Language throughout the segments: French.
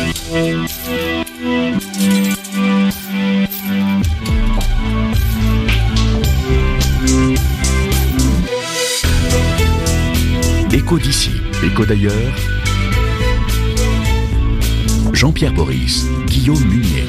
Écho d'ici, écho d'ailleurs. Jean-Pierre Boris, Guillaume Munier.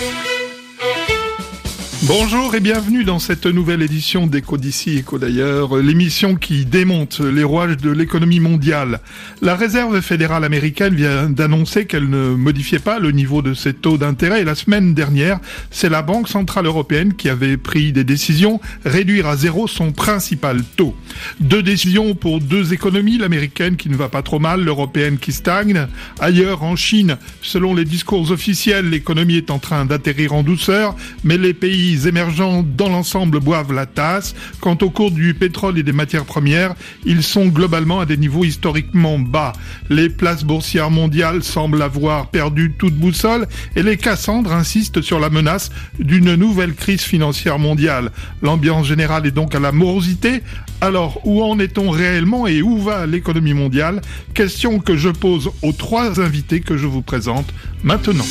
Bonjour et bienvenue dans cette nouvelle édition d'Écho d'ici, Écho d'ailleurs, l'émission qui démonte les rouages de l'économie mondiale. La Réserve fédérale américaine vient d'annoncer qu'elle ne modifiait pas le niveau de ses taux d'intérêt et la semaine dernière, c'est la Banque centrale européenne qui avait pris des décisions, réduire à zéro son principal taux. Deux décisions pour deux économies, l'américaine qui ne va pas trop mal, l'européenne qui stagne. Ailleurs, en Chine, selon les discours officiels, l'économie est en train d'atterrir en douceur, mais les pays émergents dans l'ensemble boivent la tasse. Quant au cours du pétrole et des matières premières, ils sont globalement à des niveaux historiquement bas. Les places boursières mondiales semblent avoir perdu toute boussole et les Cassandres insistent sur la menace d'une nouvelle crise financière mondiale. L'ambiance générale est donc à la morosité. Alors, où en est-on réellement et où va l'économie mondiale? Question que je pose aux trois invités que je vous présente maintenant.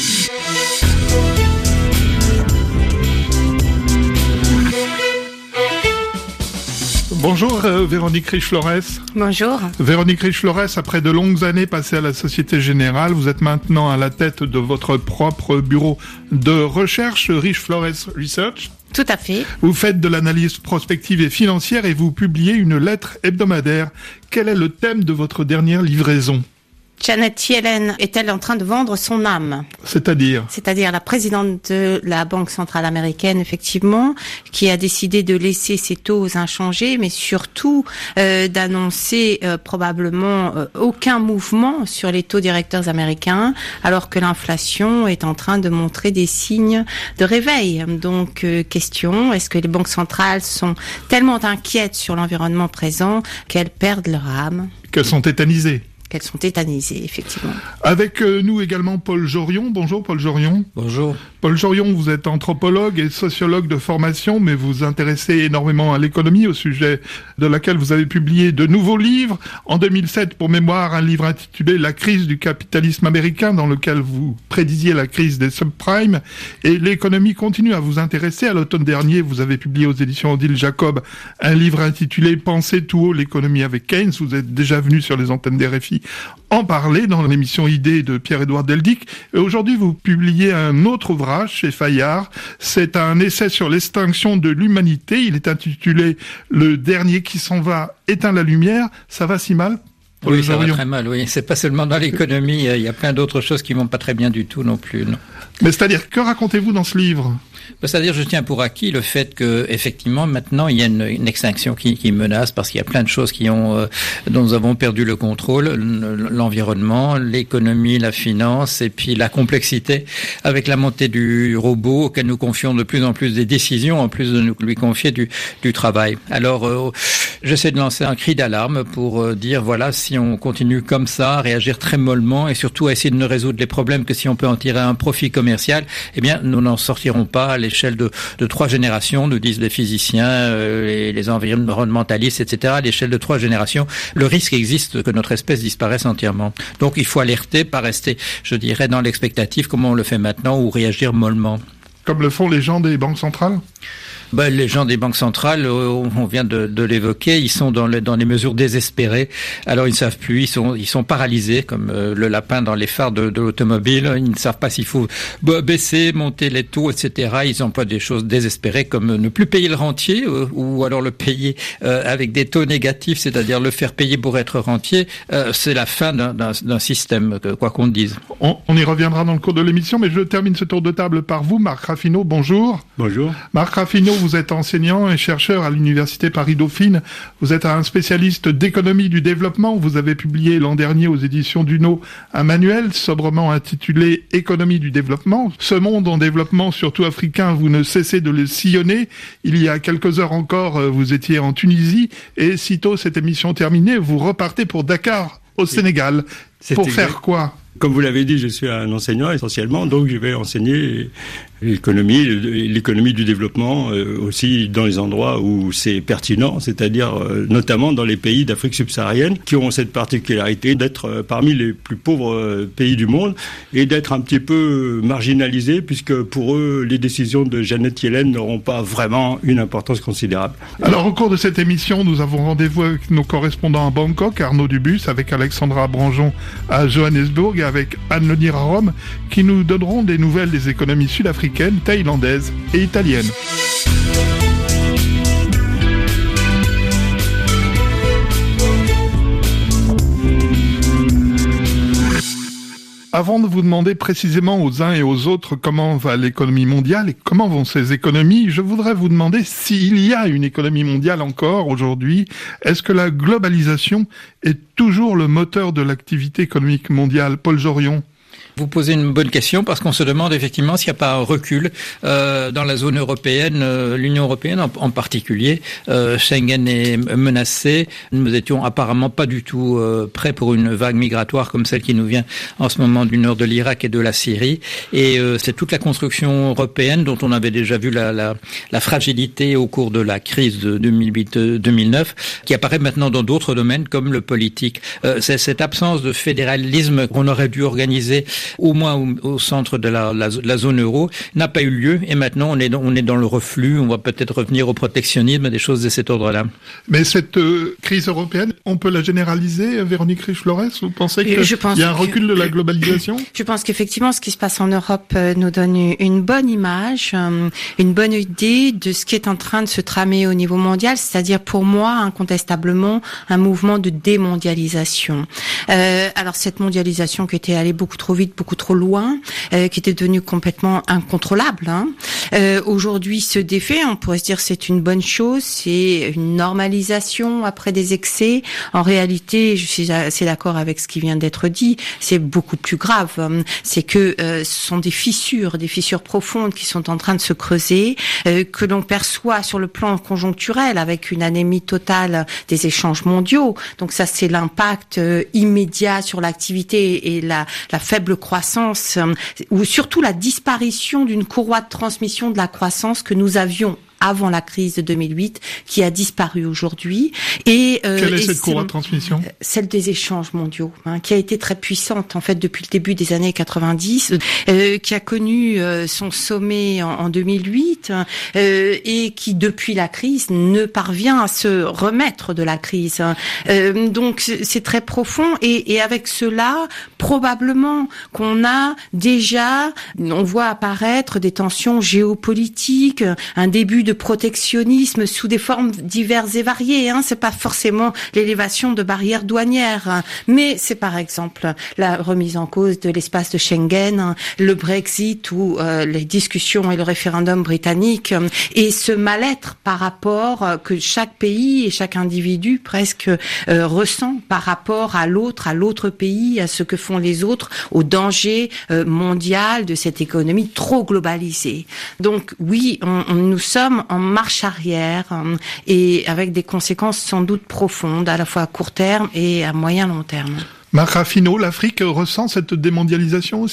Bonjour Véronique Riche-Flores. Bonjour. Véronique Riche-Flores, après de longues années passées à la Société Générale, vous êtes maintenant à la tête de votre propre bureau de recherche, Riche-Flores Research. Tout à fait. Vous faites de l'analyse prospective et financière et vous publiez une lettre hebdomadaire. Quel est le thème de votre dernière livraison ? Janet Yellen est-elle en train de vendre son âme ? C'est-à-dire la présidente de la Banque centrale américaine, effectivement, qui a décidé de laisser ses taux inchangés, mais surtout d'annoncer probablement aucun mouvement sur les taux directeurs américains, alors que l'inflation est en train de montrer des signes de réveil. Donc, question, est-ce que les banques centrales sont tellement inquiètes sur l'environnement présent qu'elles perdent leur âme ? Qu'elles sont tétanisées. Qu'elles sont tétanisées, effectivement. Avec nous également Paul Jorion. Bonjour Paul Jorion. Bonjour. Paul Jorion, vous êtes anthropologue et sociologue de formation, mais vous vous intéressez énormément à l'économie, au sujet de laquelle vous avez publié de nouveaux livres. En 2007, pour mémoire, un livre intitulé « La crise du capitalisme américain » dans lequel vous prédisiez la crise des subprimes. Et l'économie continue à vous intéresser. À l'automne dernier, vous avez publié aux éditions Odile Jacob un livre intitulé « Pensez tout haut l'économie avec Keynes ». Vous êtes déjà venu sur les antennes des RFI en parler dans l'émission Idées de Pierre-Édouard Deldic. Et aujourd'hui, vous publiez un autre ouvrage chez Fayard. C'est un essai sur l'extinction de l'humanité. Il est intitulé « Le dernier qui s'en va éteint la lumière ». Ça va si mal ? Oui, ça va très mal, oui. C'est pas seulement dans l'économie, il y a plein d'autres choses qui vont pas très bien du tout non plus, non. Mais c'est-à-dire, que racontez-vous dans ce livre ? C'est-à-dire, je tiens pour acquis le fait que, effectivement, maintenant, il y a une extinction qui menace parce qu'il y a plein de choses dont nous avons perdu le contrôle, l'environnement, l'économie, la finance et puis la complexité avec la montée du robot auquel nous confions de plus en plus des décisions en plus de nous lui confier du travail. Alors, j'essaie de lancer un cri d'alarme pour dire, voilà, si on continue comme ça, à réagir très mollement et surtout à essayer de ne résoudre les problèmes que si on peut en tirer un profit commercial, eh bien, nous n'en sortirons pas à l'échelle de 3 générations, nous disent les physiciens, les environnementalistes, etc. À l'échelle de 3 générations, le risque existe que notre espèce disparaisse entièrement. Donc il faut alerter, pas rester, je dirais, dans l'expectative comme on le fait maintenant ou réagir mollement. Comme le font les gens des banques centrales ? Les gens des banques centrales, on vient de l'évoquer, ils sont dans les mesures désespérées. Alors ils ne savent plus, ils sont paralysés comme le lapin dans les phares de l'automobile. Ils ne savent pas s'il faut baisser, monter les taux, etc. Ils emploient des choses désespérées comme ne plus payer le rentier ou alors le payer avec des taux négatifs, c'est-à-dire le faire payer pour être rentier. C'est la fin d'un système, quoi qu'on dise. On y reviendra dans le cours de l'émission, mais je termine ce tour de table par vous, Marc Raffineau. Bonjour. Bonjour. Marc Raffineau, vous êtes enseignant et chercheur à l'Université Paris-Dauphine. Vous êtes un spécialiste d'économie du développement. Vous avez publié l'an dernier aux éditions Duno un manuel sobrement intitulé « Économie du développement ». Ce monde en développement, surtout africain, vous ne cessez de le sillonner. Il y a quelques heures encore, vous étiez en Tunisie et sitôt cette émission terminée, vous repartez pour Dakar, au Sénégal. Pour faire quoi ? Comme vous l'avez dit, je suis un enseignant essentiellement, donc je vais enseigner l'économie du développement aussi dans les endroits où c'est pertinent, c'est-à-dire notamment dans les pays d'Afrique subsaharienne qui ont cette particularité d'être parmi les plus pauvres pays du monde et d'être un petit peu marginalisés puisque pour eux, les décisions de Janet Yellen n'auront pas vraiment une importance considérable. Alors au cours de cette émission, nous avons rendez-vous avec nos correspondants à Bangkok, Arnaud Dubus, avec Alexandra Branjon à Johannesburg et avec Anne Lenir à Rome, qui nous donneront des nouvelles des économies sud-africaines, thaïlandaises et italiennes. Avant de vous demander précisément aux uns et aux autres comment va l'économie mondiale et comment vont ces économies, je voudrais vous demander s'il y a une économie mondiale encore aujourd'hui. Est-ce que la globalisation est toujours le moteur de l'activité économique mondiale ? Paul Jorion. Vous posez une bonne question parce qu'on se demande effectivement s'il n'y a pas un recul dans la zone européenne, l'Union européenne en particulier. Schengen est menacé. Nous étions apparemment pas du tout prêts pour une vague migratoire comme celle qui nous vient en ce moment du nord de l'Irak et de la Syrie. Et c'est toute la construction européenne dont on avait déjà vu la fragilité au cours de la crise de 2008-2009 qui apparaît maintenant dans d'autres domaines comme le politique. C'est cette absence de fédéralisme qu'on aurait dû organiser au moins au centre de la zone euro, n'a pas eu lieu et maintenant on est dans le reflux, on va peut-être revenir au protectionnisme, des choses de cet ordre-là. Mais cette crise européenne, on peut la généraliser, Véronique Riche-Flores ? Vous pensez qu'il y a un recul de la globalisation ? Je pense qu'effectivement, ce qui se passe en Europe nous donne une bonne image, une bonne idée de ce qui est en train de se tramer au niveau mondial, c'est-à-dire pour moi, incontestablement, un mouvement de démondialisation. Alors cette mondialisation qui était allée beaucoup trop vite, beaucoup trop loin, qui était devenue complètement incontrôlable. Aujourd'hui se défait, on pourrait se dire c'est une bonne chose, c'est une normalisation après des excès. En réalité, je suis assez d'accord avec ce qui vient d'être dit, c'est beaucoup plus grave. C'est que ce sont des fissures profondes qui sont en train de se creuser, que l'on perçoit sur le plan conjoncturel avec une anémie totale des échanges mondiaux. Donc ça, c'est l'impact immédiat sur l'activité et la faible croissance, ou surtout la disparition d'une courroie de transmission de la croissance que nous avions avant la crise de 2008, qui a disparu aujourd'hui. Et quelle est cette courroie de transmission ? Celle des échanges mondiaux, qui a été très puissante en fait depuis le début des années 90, qui a connu son sommet en 2008 et qui depuis la crise ne parvient à se remettre de la crise. Donc c'est très profond et avec cela probablement qu'on a déjà, on voit apparaître des tensions géopolitiques, un début de protectionnisme sous des formes diverses et variées. C'est pas forcément l'élévation de barrières douanières, mais c'est par exemple la remise en cause de l'espace de Schengen, le Brexit ou les discussions et le référendum britannique, et ce mal-être par rapport que chaque pays et chaque individu presque ressent par rapport à l'autre pays, à ce que font les autres, au danger mondial de cette économie trop globalisée. Donc oui, nous sommes en marche arrière et avec des conséquences sans doute profondes, à la fois à court terme et à moyen-long terme. Marc Raffineau, l'Afrique ressent cette démondialisation aussi ?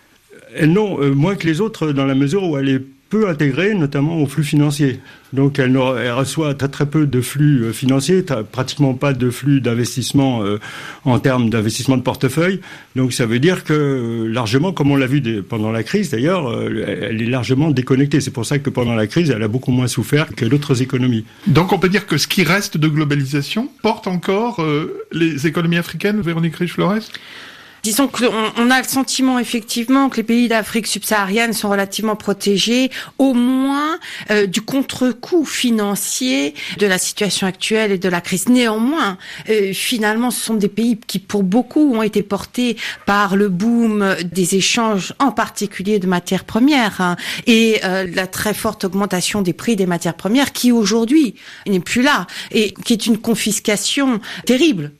Non, moins que les autres, dans la mesure où elle est peu intégrée, notamment aux flux financiers. Donc elle reçoit très peu de flux financiers, pratiquement pas de flux d'investissement en termes d'investissement de portefeuille. Donc ça veut dire que largement, comme on l'a vu pendant la crise d'ailleurs, elle est largement déconnectée. C'est pour ça que pendant la crise, elle a beaucoup moins souffert que d'autres économies. Donc on peut dire que ce qui reste de globalisation porte encore les économies africaines, Véronique Riche-Flores ? Disons qu'on a le sentiment effectivement que les pays d'Afrique subsaharienne sont relativement protégés, au moins du contre-coup financier de la situation actuelle et de la crise. Néanmoins, finalement, ce sont des pays qui, pour beaucoup, ont été portés par le boom des échanges, en particulier de matières premières, et la très forte augmentation des prix des matières premières, qui aujourd'hui n'est plus là, et qui est une confiscation terrible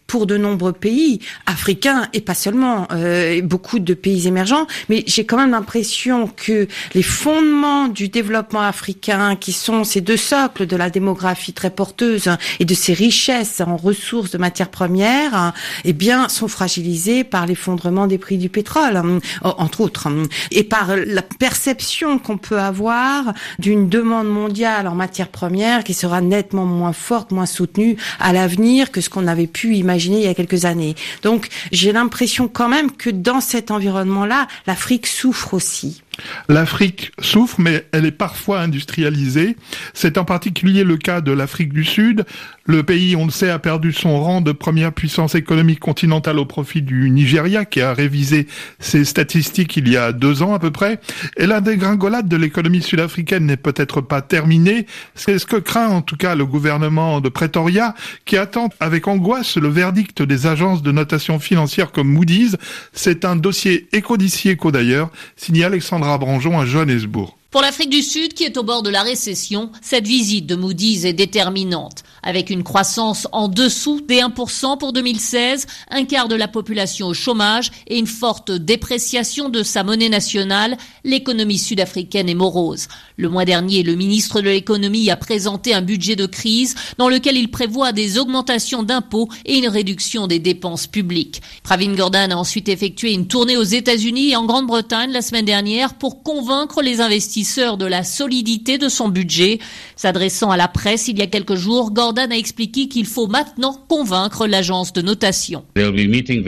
pour de nombreux pays africains et pas seulement, beaucoup de pays émergents. Mais j'ai quand même l'impression que les fondements du développement africain, qui sont ces deux socles de la démographie très porteuse et de ses richesses en ressources de matières premières, eh bien, sont fragilisés par l'effondrement des prix du pétrole, entre autres, et par la perception qu'on peut avoir d'une demande mondiale en matières premières qui sera nettement moins forte, moins soutenue à l'avenir que ce qu'on avait pu imaginer il y a quelques années. Donc, j'ai l'impression quand même que dans cet environnement-là, l'Afrique souffre aussi. L'Afrique souffre, mais elle est parfois industrialisée. C'est en particulier le cas de l'Afrique du Sud. Le pays, on le sait, a perdu son rang de première puissance économique continentale au profit du Nigeria, qui a révisé ses statistiques il y a 2 ans à peu près. Et la dégringolade de l'économie sud-africaine n'est peut-être pas terminée. C'est ce que craint en tout cas le gouvernement de Pretoria, qui attend avec angoisse le verdict des agences de notation financière comme Moody's. C'est un dossier Éco-d'ici, Éco d'ailleurs, signé Alexandra Branjon à Johannesburg. Pour l'Afrique du Sud, qui est au bord de la récession, cette visite de Moody's est déterminante. Avec une croissance en dessous des 1% pour 2016, un quart de la population au chômage et une forte dépréciation de sa monnaie nationale, l'économie sud-africaine est morose. Le mois dernier, le ministre de l'économie a présenté un budget de crise dans lequel il prévoit des augmentations d'impôts et une réduction des dépenses publiques. Pravin Gordhan a ensuite effectué une tournée aux États-Unis et en Grande-Bretagne la semaine dernière pour convaincre les investisseurs de la solidité de son budget. S'adressant à la presse il y a quelques jours, Gordhan a expliqué qu'il faut maintenant convaincre l'agence de notation. Ils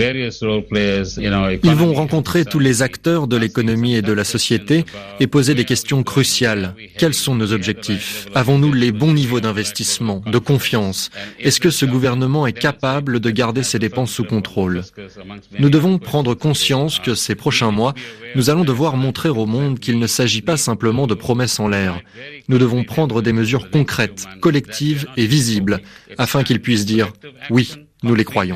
vont rencontrer tous les acteurs de l'économie et de la société et poser des questions cruciales. Quels sont nos objectifs ? Avons-nous les bons niveaux d'investissement, de confiance ? Est-ce que ce gouvernement est capable de garder ses dépenses sous contrôle ? Nous devons prendre conscience que ces prochains mois, nous allons devoir montrer au monde qu'il ne s'agit pas simplement de promesses en l'air. Nous devons prendre des mesures concrètes, collectives et visibles, afin qu'ils puissent dire « oui ». Nous les croyons.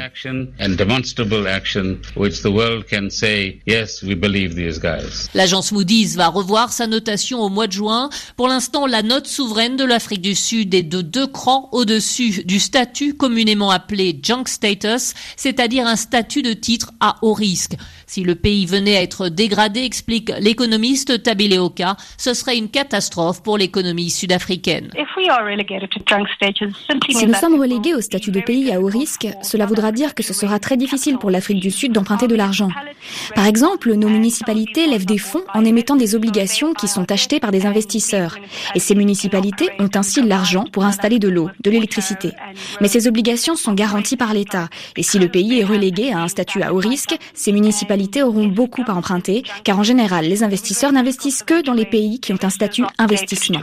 L'agence Moody's va revoir sa notation au mois de juin. Pour l'instant, la note souveraine de l'Afrique du Sud est de 2 crans au-dessus du statut communément appelé junk status, c'est-à-dire un statut de titre à haut risque. Si le pays venait à être dégradé, explique l'économiste Tabile Oka, ce serait une catastrophe pour l'économie sud-africaine. Si nous sommes relégués au statut de pays à haut risque, cela voudra dire que ce sera très difficile pour l'Afrique du Sud d'emprunter de l'argent. Par exemple, nos municipalités lèvent des fonds en émettant des obligations qui sont achetées par des investisseurs. Et ces municipalités ont ainsi l'argent pour installer de l'eau, de l'électricité. Mais ces obligations sont garanties par l'État. Et si le pays est relégué à un statut à haut risque, ces municipalités auront beaucoup à emprunter, car en général, les investisseurs n'investissent que dans les pays qui ont un statut investissement.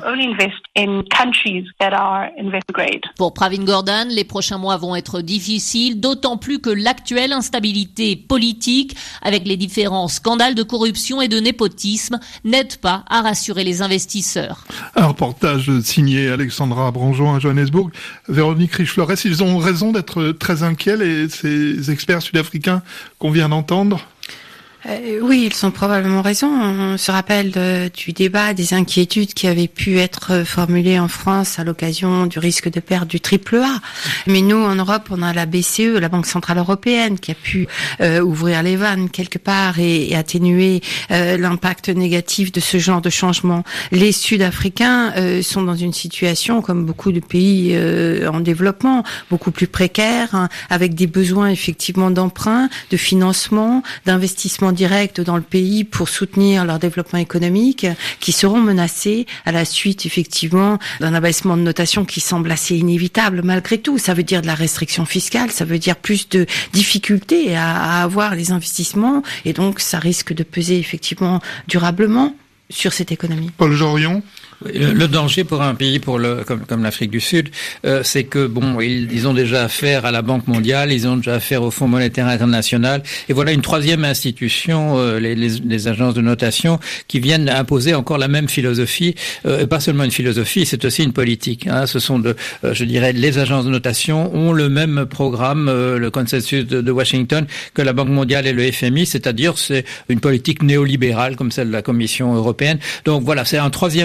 Pour Pravin Gordhan, les prochains mois vont être difficiles, d'autant plus que l'actuelle instabilité politique, avec les différents scandales de corruption et de népotisme, n'aide pas à rassurer les investisseurs. Un reportage signé Alexandra Branjon à Johannesburg. Véronique Riche-Flores, ils ont raison d'être très inquiets, ces experts sud-africains qu'on vient d'entendre? Oui, ils ont probablement raison. On se rappelle du débat, des inquiétudes qui avaient pu être formulées en France à l'occasion du risque de perte du AAA. Mais nous, en Europe, on a la BCE, la Banque Centrale Européenne, qui a pu ouvrir les vannes quelque part et atténuer l'impact négatif de ce genre de changement. Les Sud-Africains sont dans une situation, comme beaucoup de pays en développement, beaucoup plus précaire, hein, avec des besoins effectivement d'emprunt, de financement, d'investissement direct dans le pays pour soutenir leur développement économique, qui seront menacés à la suite effectivement d'un abaissement de notation qui semble assez inévitable malgré tout. Ça veut dire de la restriction fiscale, ça veut dire plus de difficultés à avoir les investissements et donc ça risque de peser effectivement durablement sur cette économie. Paul Jorion. Le danger pour un pays comme l'Afrique du Sud, c'est que ils ont déjà affaire à la Banque mondiale, ils ont déjà affaire au Fonds monétaire international, et voilà une troisième institution, les agences de notation, qui viennent imposer encore la même philosophie. Pas seulement une philosophie, c'est aussi une politique. Hein. Ce sont je dirais, les agences de notation ont le même programme, le consensus de Washington, que la Banque mondiale et le FMI, c'est-à-dire c'est une politique néolibérale comme celle de la Commission européenne. Donc voilà, c'est un troisième adversaire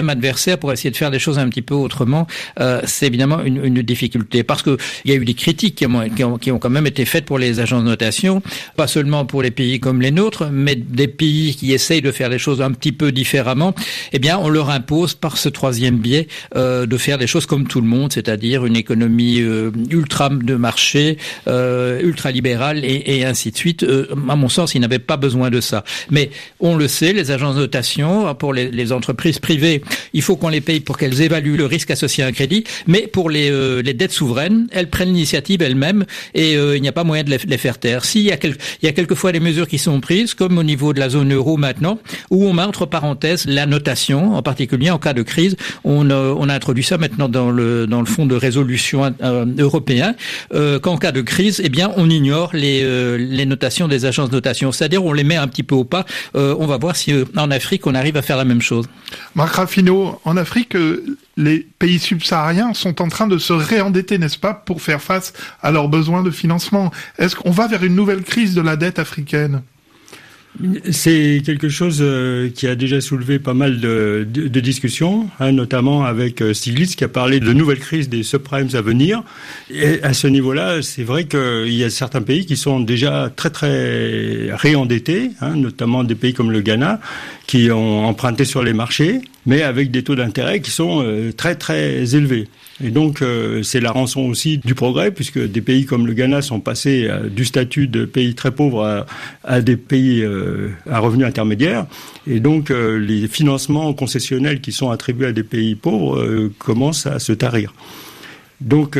nécessaire pour essayer de faire des choses un petit peu autrement, c'est évidemment une difficulté. Parce que il y a eu des critiques qui ont quand même été faites pour les agences de notation, pas seulement pour les pays comme les nôtres, mais des pays qui essayent de faire les choses un petit peu différemment. Eh bien, on leur impose par ce troisième biais de faire des choses comme tout le monde, c'est-à-dire une économie ultra de marché, ultra libérale et ainsi de suite. À mon sens, ils n'avaient pas besoin de ça. Mais on le sait, les agences de notation, pour les entreprises privées, il faut qu'on les paye pour qu'elles évaluent le risque associé à un crédit. Mais pour les dettes souveraines, elles prennent l'initiative elles-mêmes et il n'y a pas moyen de les faire taire. Il y a quelquefois des mesures qui sont prises, comme au niveau de la zone euro maintenant, où on met entre parenthèses la notation, en particulier en cas de crise. On a introduit ça maintenant dans le fonds de résolution européen, qu'en cas de crise, eh bien, on ignore les notations des agences de notation. C'est-à-dire, on les met un petit peu au pas. On va voir si en Afrique, on arrive à faire la même chose. Marc Raffineau, en Afrique, les pays subsahariens sont en train de se réendetter, n'est-ce pas, pour faire face à leurs besoins de financement. Est-ce qu'on va vers une nouvelle crise de la dette africaine ? C'est quelque chose qui a déjà soulevé pas mal de discussions, notamment avec Stiglitz qui a parlé de nouvelles crises des subprimes à venir. Et à ce niveau-là, c'est vrai qu'il y a certains pays qui sont déjà très très réendettés, notamment des pays comme le Ghana, qui ont emprunté sur les marchés, mais avec des taux d'intérêt qui sont très très élevés. Et donc, c'est la rançon aussi du progrès, puisque des pays comme le Ghana sont passés du statut de pays très pauvres à des pays à revenus intermédiaires. Et donc, les financements concessionnels qui sont attribués à des pays pauvres commencent à se tarir. Donc,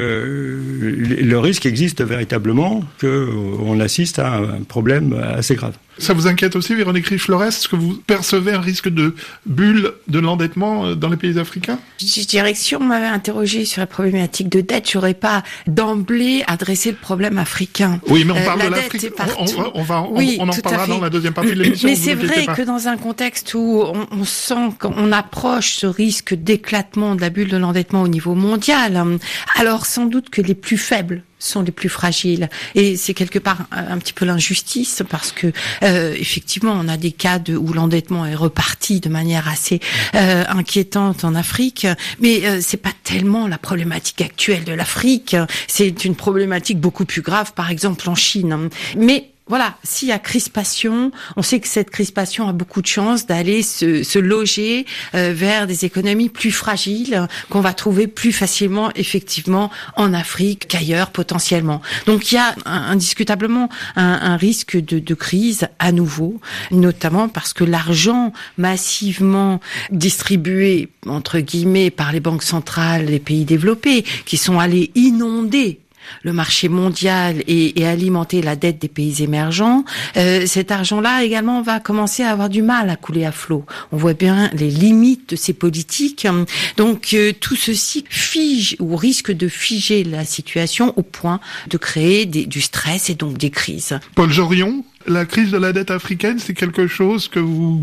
le risque existe véritablement qu'on assiste à un problème assez grave. Ça vous inquiète aussi, Véronique Riche-Flores? Est-ce que vous percevez un risque de bulle de l'endettement dans les pays africains? Je dirais que si on m'avait interrogé sur la problématique de dette, j'aurais pas d'emblée adressé le problème africain. Oui, mais on parle de l'Afrique. On en parlera dans la deuxième partie de l'émission. Mais c'est vrai que dans un contexte où on sent qu'on approche ce risque d'éclatement de la bulle de l'endettement au niveau mondial, alors sans doute que les plus faibles sont les plus fragiles, et c'est quelque part un petit peu l'injustice, parce que effectivement on a des cas où l'endettement est reparti de manière assez inquiétante en Afrique, mais c'est pas tellement la problématique actuelle de l'Afrique, c'est une problématique beaucoup plus grave par exemple en Chine. Mais voilà, s'il y a crispation, on sait que cette crispation a beaucoup de chances d'aller se loger vers des économies plus fragiles qu'on va trouver plus facilement effectivement en Afrique qu'ailleurs potentiellement. Donc il y a indiscutablement un risque de crise à nouveau, notamment parce que l'argent massivement distribué entre guillemets par les banques centrales des pays développés qui sont allés inonder le marché mondial et alimenter la dette des pays émergents, cet argent-là également va commencer à avoir du mal à couler à flot. On voit bien les limites de ces politiques. Donc tout ceci fige ou risque de figer la situation au point de créer du stress et donc des crises. Paul Jorion, la crise de la dette africaine, c'est quelque chose que vous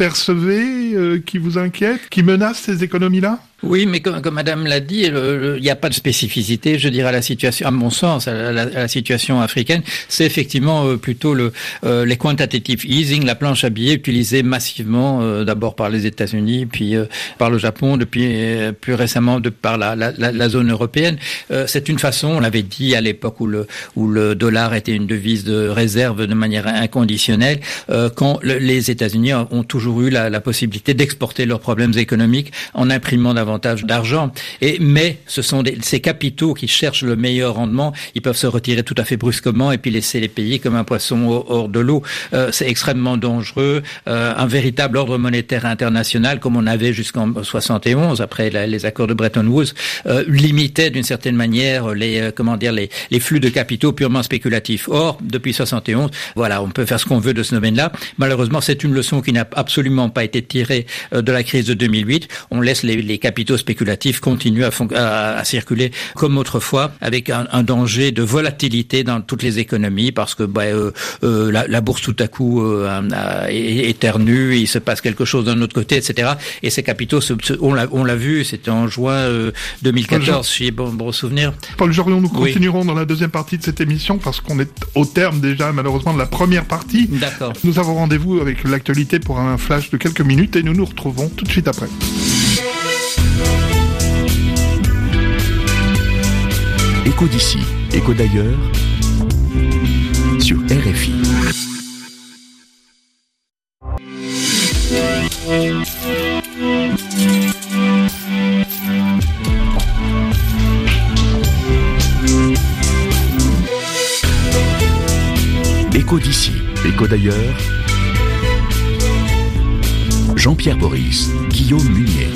percevez, qui vous inquiète, qui menace ces économies-là ? Oui, mais comme Madame l'a dit, il n'y a pas de spécificité, je dirais, à la situation, à mon sens, à la situation africaine. C'est effectivement plutôt les quantitative easing, la planche à billets utilisée massivement, d'abord par les États-Unis, puis par le Japon, depuis plus récemment par la zone européenne. C'est une façon, on l'avait dit à l'époque où le dollar était une devise de réserve de manière inconditionnelle, quand les États-Unis ont toujours eu la possibilité d'exporter leurs problèmes économiques en imprimant davantage d'argent. Mais ce sont ces capitaux qui cherchent le meilleur rendement, ils peuvent se retirer tout à fait brusquement et puis laisser les pays comme un poisson hors de l'eau. C'est extrêmement dangereux. Un véritable ordre monétaire international, comme on avait jusqu'en 71, après les accords de Bretton Woods, limitait d'une certaine manière les flux de capitaux purement spéculatifs. Or, depuis 71, voilà, on peut faire ce qu'on veut de ce domaine-là. Malheureusement, c'est une leçon qui n'a absolument pas été tirée de la crise de 2008. On laisse les capitaux spéculatifs continuent à circuler comme autrefois, avec un danger de volatilité dans toutes les économies, parce que la bourse tout à coup éternue, il se passe quelque chose d'un autre côté, etc. Et ces capitaux, on l'a vu, c'était en juin 2014, si j'ai bon souvenir. Paul Jorion, nous continuerons dans la deuxième partie de cette émission, parce qu'on est au terme déjà malheureusement de la première partie. D'accord. Nous avons rendez-vous avec l'actualité pour un flash de quelques minutes et nous nous retrouvons tout de suite après. Écho d'ici, écho d'ailleurs, sur RFI. Écho d'ici, écho d'ailleurs. Jean-Pierre Boris, Guillaume Munier.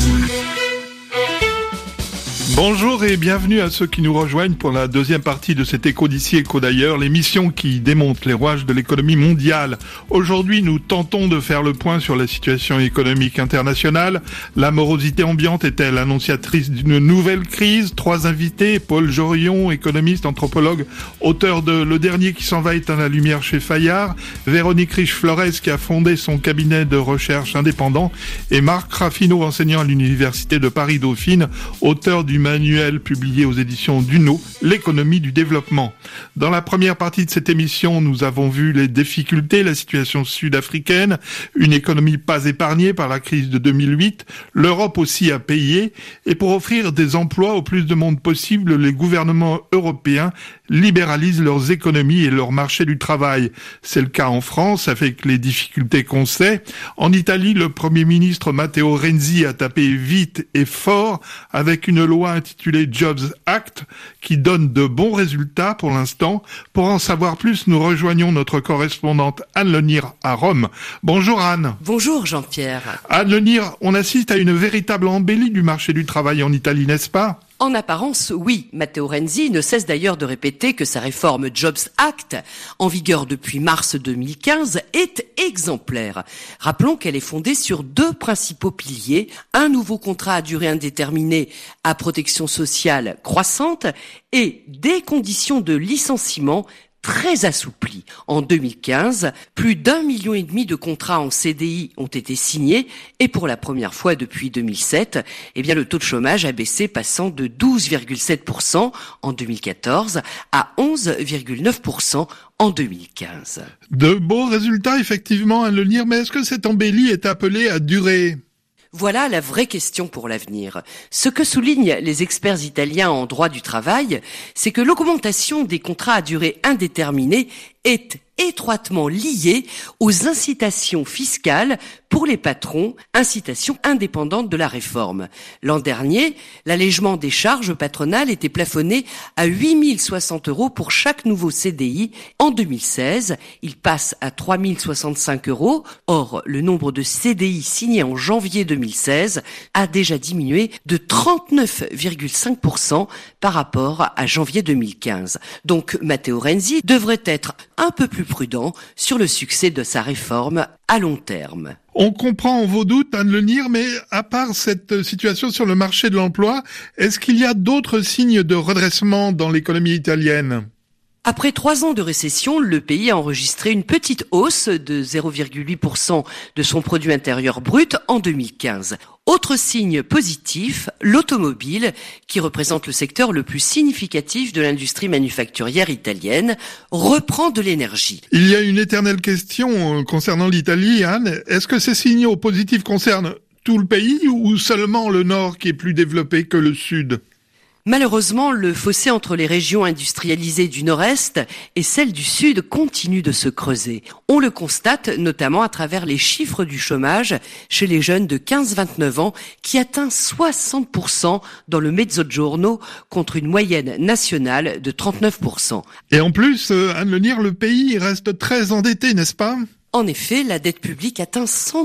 Bonjour et bienvenue à ceux qui nous rejoignent pour la deuxième partie de cet Écho d'ici, écho d'ailleurs, l'émission qui démonte les rouages de l'économie mondiale. Aujourd'hui, nous tentons de faire le point sur la situation économique internationale. La morosité ambiante est-elle annonciatrice d'une nouvelle crise? 3 invités, Paul Jorion, économiste, anthropologue, auteur de Le dernier qui s'en va éteint la lumière chez Fayard, Véronique Riche-Flores qui a fondé son cabinet de recherche indépendant et Marc Raffino, enseignant à l'Université de Paris-Dauphine, auteur du manuel publié aux éditions Duno, l'économie du développement. Dans la première partie de cette émission, nous avons vu les difficultés, la situation sud-africaine, une économie pas épargnée par la crise de 2008, l'Europe aussi a payé, et pour offrir des emplois au plus de monde possible, les gouvernements européens libéralisent leurs économies et leur marché du travail. C'est le cas en France, avec les difficultés qu'on sait. En Italie, le Premier ministre Matteo Renzi a tapé vite et fort avec une loi intitulée Jobs Act, qui donne de bons résultats pour l'instant. Pour en savoir plus, nous rejoignons notre correspondante Anne Lenir à Rome. Bonjour Anne. Bonjour Jean-Pierre. Anne Lenir, on assiste à une véritable embellie du marché du travail en Italie, n'est-ce pas ? En apparence, oui. Matteo Renzi ne cesse d'ailleurs de répéter que sa réforme Jobs Act, en vigueur depuis mars 2015, est exemplaire. Rappelons qu'elle est fondée sur 2 principaux piliers, un nouveau contrat à durée indéterminée à protection sociale croissante et des conditions de licenciement très assoupli. En 2015, plus d'1,5 million de contrats en CDI ont été signés et pour la première fois depuis 2007, le taux de chômage a baissé, passant de 12,7% en 2014 à 11,9% en 2015. De beaux résultats, effectivement, à le lire, mais est-ce que cette embellie est appelée à durer ? Voilà la vraie question pour l'avenir. Ce que soulignent les experts italiens en droit du travail, c'est que l'augmentation des contrats à durée indéterminée est étroitement liée aux incitations fiscales pour les patrons, incitations indépendantes de la réforme. L'an dernier, l'allègement des charges patronales était plafonné à 8 060 € pour chaque nouveau CDI. En 2016, il passe à 3 065 €. Or, le nombre de CDI signés en janvier 2016 a déjà diminué de 39,5% par rapport à janvier 2015. Donc, Matteo Renzi devrait être un peu plus prudent sur le succès de sa réforme à long terme. On comprend vos doutes, Anne Lenir, mais à part cette situation sur le marché de l'emploi, est-ce qu'il y a d'autres signes de redressement dans l'économie italienne ? Après 3 ans de récession, le pays a enregistré une petite hausse de 0,8% de son produit intérieur brut en 2015. Autre signe positif, l'automobile, qui représente le secteur le plus significatif de l'industrie manufacturière italienne, reprend de l'énergie. Il y a une éternelle question concernant l'Italie, Anne. Est-ce que ces signaux positifs concernent tout le pays ou seulement le nord qui est plus développé que le sud ? Malheureusement, le fossé entre les régions industrialisées du nord-est et celles du sud continue de se creuser. On le constate notamment à travers les chiffres du chômage chez les jeunes de 15-29 ans qui atteint 60% dans le Mezzogiorno contre une moyenne nationale de 39%. Et en plus, Anne Lenir, le pays reste très endetté, n'est-ce pas ? En effet, la dette publique atteint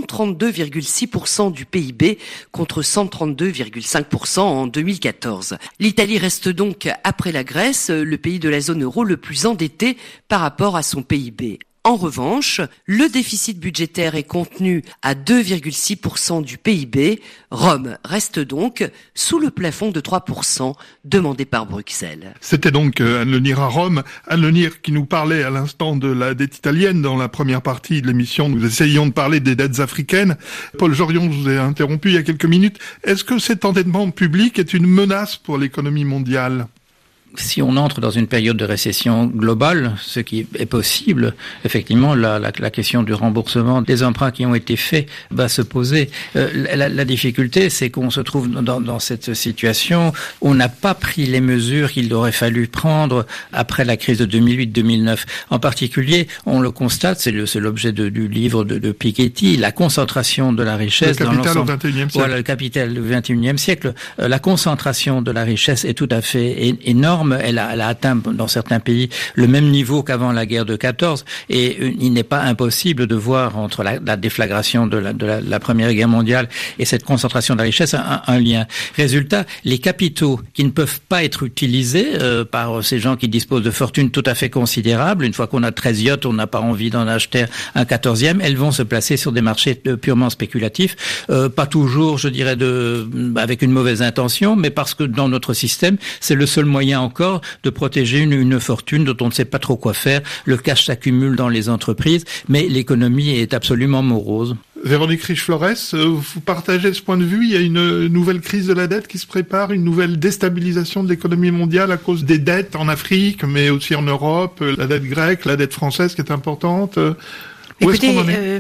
132,6% du PIB contre 132,5% en 2014. L'Italie reste donc, après la Grèce, le pays de la zone euro le plus endetté par rapport à son PIB. En revanche, le déficit budgétaire est contenu à 2,6% du PIB. Rome reste donc sous le plafond de 3% demandé par Bruxelles. C'était donc Anne Lenir à Rome. Anne Lenir qui nous parlait à l'instant de la dette italienne. Dans la première partie de l'émission, nous essayions de parler des dettes africaines. Paul Jorion, je vous ai interrompu il y a quelques minutes. Est-ce que cet endettement public est une menace pour l'économie mondiale ? si on entre dans une période de récession globale, ce qui est possible, effectivement, la question du remboursement des emprunts qui ont été faits va se poser. La difficulté, c'est qu'on se trouve dans cette situation où on n'a pas pris les mesures qu'il aurait fallu prendre après la crise de 2008-2009. En particulier, on le constate, c'est l'objet du livre de Piketty, la concentration de la richesse dans l'ensemble. Le capital au XXIe siècle. Voilà, le capital au XXIe siècle. La concentration de la richesse est tout à fait énorme. Elle a atteint dans certains pays le même niveau qu'avant la guerre de 14, et il n'est pas impossible de voir entre la déflagration de la Première Guerre mondiale et cette concentration de la richesse un lien. Résultat, les capitaux qui ne peuvent pas être utilisés par ces gens qui disposent de fortunes tout à fait considérables, une fois qu'on a 13 yachts, on n'a pas envie d'en acheter un 14e, elles vont se placer sur des marchés purement spéculatifs, pas toujours, je dirais, avec une mauvaise intention, mais parce que dans notre système, c'est le seul moyen encore de protéger une fortune dont on ne sait pas trop quoi faire. Le cash s'accumule dans les entreprises, mais l'économie est absolument morose. Véronique Riche-Flores, vous partagez ce point de vue? Il y a une nouvelle crise de la dette qui se prépare, une nouvelle déstabilisation de l'économie mondiale à cause des dettes en Afrique, mais aussi en Europe, la dette grecque, la dette française qui est importante. Écoutez,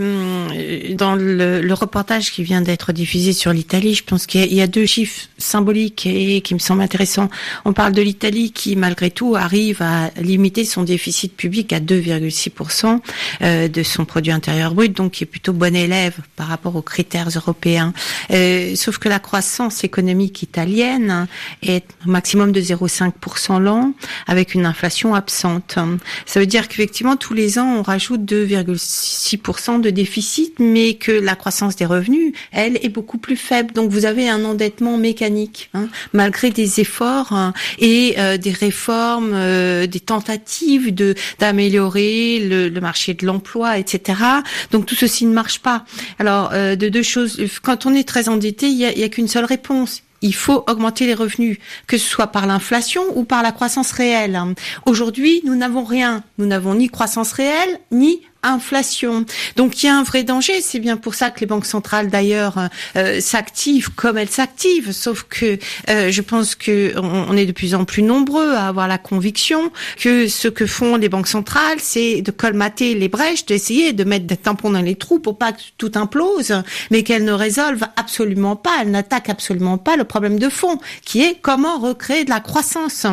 dans le reportage qui vient d'être diffusé sur l'Italie, je pense qu'il y a deux chiffres symboliques et qui me semblent intéressants. On parle de l'Italie qui, malgré tout, arrive à limiter son déficit public à 2,6% de son produit intérieur brut, donc qui est plutôt bon élève par rapport aux critères européens. Sauf que la croissance économique italienne est au maximum de 0,5% l'an, avec une inflation absente. Ça veut dire qu'effectivement, tous les ans, on rajoute 2,6% de déficit, mais que la croissance des revenus, elle, est beaucoup plus faible. Donc vous avez un endettement mécanique, malgré des efforts et des réformes, des tentatives d'améliorer le marché de l'emploi, etc. Donc tout ceci ne marche pas. Alors, de deux choses. Quand on est très endetté, il y a qu'une seule réponse. Il faut augmenter les revenus, que ce soit par l'inflation ou par la croissance réelle. Aujourd'hui, nous n'avons rien. Nous n'avons ni croissance réelle, ni inflation. Donc il y a un vrai danger, c'est bien pour ça que les banques centrales d'ailleurs s'activent comme elles s'activent, sauf que je pense que on est de plus en plus nombreux à avoir la conviction que ce que font les banques centrales, c'est de colmater les brèches, d'essayer de mettre des tampons dans les trous pour pas que tout implose, mais qu'elles ne résolvent absolument pas, elles n'attaquent absolument pas le problème de fond, qui est comment recréer de la croissance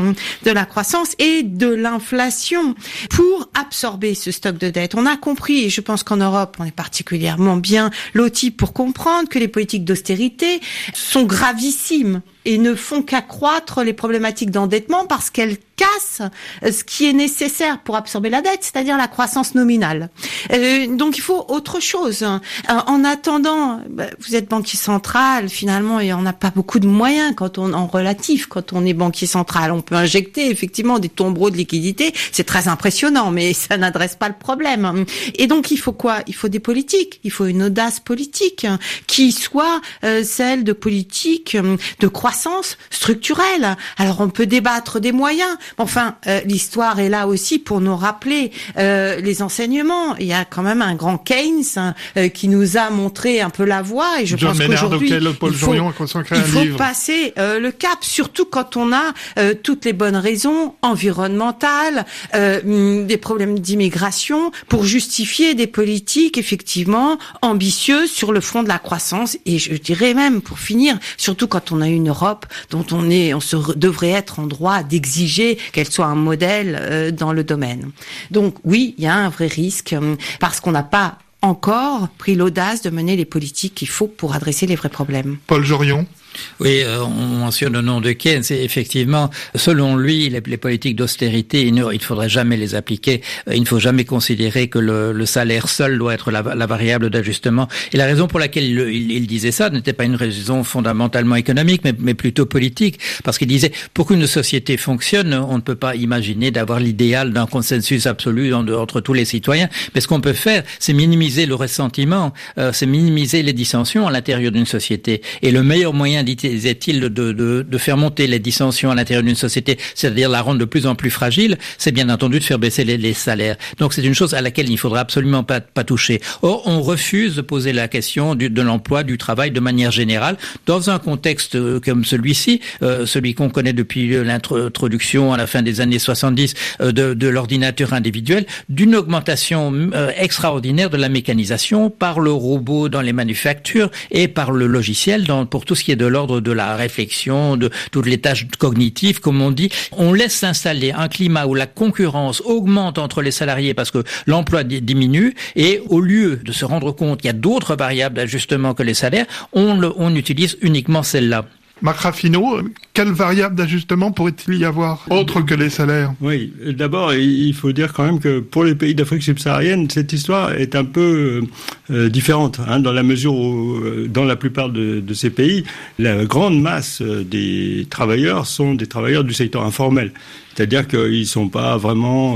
et de l'inflation pour absorber ce stock de dette. On a compris, et je pense qu'en Europe, on est particulièrement bien loti pour comprendre que les politiques d'austérité sont gravissimes et ne font qu'accroître les problématiques d'endettement parce qu'elles cassent ce qui est nécessaire pour absorber la dette, c'est-à-dire la croissance nominale. Donc il faut autre chose. En attendant, vous êtes banquier central, finalement, et on n'a pas beaucoup de moyens quand on est banquier central. On peut injecter effectivement des tombereaux de liquidités, c'est très impressionnant, mais ça n'adresse pas le problème. Et donc il faut quoi? Il faut des politiques, il faut une audace politique qui soit celle de politique de croissance structurelle. Alors on peut débattre des moyens. Enfin, l'histoire est là aussi pour nous rappeler les enseignements. Il y a quand même un grand Keynes qui nous a montré un peu la voie, et je pense qu'aujourd'hui il faut passer le cap, surtout quand on a toutes les bonnes raisons environnementales, des problèmes d'immigration, pour justifier des politiques effectivement ambitieuses sur le front de la croissance. Et je dirais même, pour finir, surtout quand on a une Europe dont devrait être en droit d'exiger qu'elle soit un modèle dans le domaine. Donc oui, il y a un vrai risque parce qu'on n'a pas encore pris l'audace de mener les politiques qu'il faut pour adresser les vrais problèmes. Paul Jorion. Oui, on mentionne le nom de Keynes. Et effectivement, selon lui, les politiques d'austérité, il ne faudrait jamais les appliquer. Il ne faut jamais considérer que le salaire seul doit être la variable d'ajustement. Et la raison pour laquelle il disait ça n'était pas une raison fondamentalement économique, mais plutôt politique. Parce qu'il disait, pour qu'une société fonctionne, on ne peut pas imaginer d'avoir l'idéal d'un consensus absolu entre tous les citoyens. Mais ce qu'on peut faire, c'est minimiser minimiser le ressentiment, c'est minimiser les dissensions à l'intérieur d'une société. Et le meilleur moyen, disait-il, de faire monter les dissensions à l'intérieur d'une société, c'est-à-dire la rendre de plus en plus fragile, c'est bien entendu de faire baisser les salaires. Donc c'est une chose à laquelle il ne faudra absolument pas toucher. Or, on refuse de poser la question de l'emploi, du travail de manière générale, dans un contexte comme celui-ci, celui qu'on connaît depuis l'introduction à la fin des années 70 de l'ordinateur individuel, d'une augmentation extraordinaire de la mécanisation par le robot dans les manufactures et par le logiciel pour tout ce qui est de l'ordre de la réflexion, de toutes les tâches cognitives, comme on dit. On laisse s'installer un climat où la concurrence augmente entre les salariés parce que l'emploi diminue, et au lieu de se rendre compte qu'il y a d'autres variables d'ajustement que les salaires, on utilise uniquement celle-là. Marc Raffineau, quelle variable d'ajustement pourrait-il y avoir autre que les salaires? Oui, d'abord, il faut dire quand même que pour les pays d'Afrique subsaharienne, cette histoire est un peu différente, dans la mesure où, dans la plupart de ces pays, la grande masse des travailleurs sont des travailleurs du secteur informel. C'est-à-dire qu'ils ne sont pas vraiment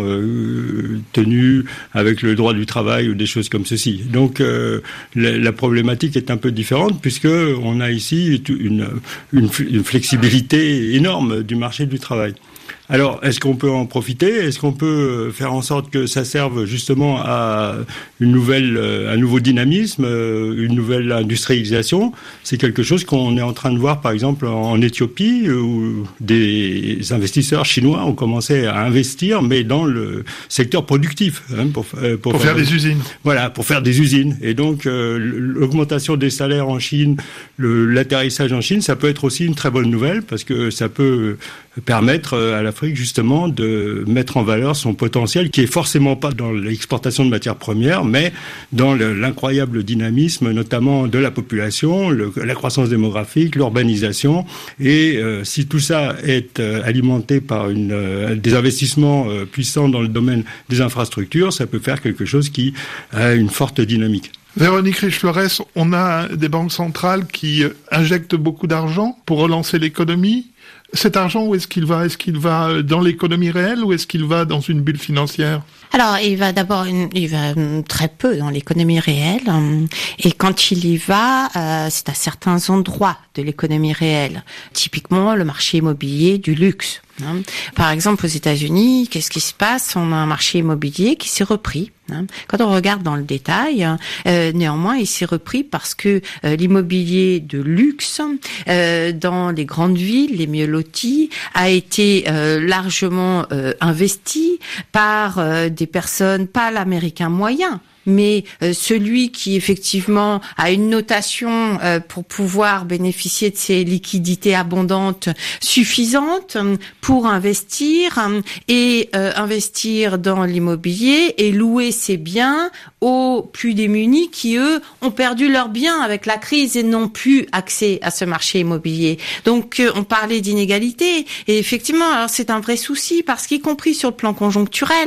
tenus avec le droit du travail ou des choses comme ceci. Donc la problématique est un peu différente puisque on a ici une flexibilité énorme du marché du travail. Alors, est-ce qu'on peut en profiter? Est-ce qu'on peut faire en sorte que ça serve justement à un nouveau dynamisme, une nouvelle industrialisation? C'est quelque chose qu'on est en train de voir, par exemple, en Éthiopie, où des investisseurs chinois ont commencé à investir, mais dans le secteur productif, pour faire des usines. Voilà, pour faire des usines. Et donc, l'augmentation des salaires en Chine, l'atterrissage en Chine, ça peut être aussi une très bonne nouvelle, parce que ça peut permettre à l'Afrique justement de mettre en valeur son potentiel qui est forcément pas dans l'exportation de matières premières mais dans l'incroyable dynamisme notamment de la population, la croissance démographique, l'urbanisation et si tout ça est alimenté par des investissements puissants dans le domaine des infrastructures, ça peut faire quelque chose qui a une forte dynamique. Véronique Riche-Flores, on a des banques centrales qui injectent beaucoup d'argent pour relancer l'économie. Cet argent, où est-ce qu'il va? Est-ce qu'il va dans l'économie réelle ou est-ce qu'il va dans une bulle financière? Alors, il va très peu dans l'économie réelle. Et quand il y va, c'est à certains endroits de l'économie réelle. Typiquement, le marché immobilier du luxe. Par exemple, aux États-Unis, qu'est-ce qui se passe? On a un marché immobilier qui s'est repris. Quand on regarde dans le détail, néanmoins, il s'est repris parce que l'immobilier de luxe dans les grandes villes, les mieux lotis, a été largement investi par des personnes, pas l'américain moyen, mais celui qui effectivement a une notation pour pouvoir bénéficier de ces liquidités abondantes suffisantes pour investir et investir dans l'immobilier et louer ses biens aux plus démunis qui, eux, ont perdu leurs biens avec la crise et n'ont plus accès à ce marché immobilier. Donc, on parlait d'inégalité et effectivement, alors c'est un vrai souci parce qu'y compris sur le plan conjoncturel,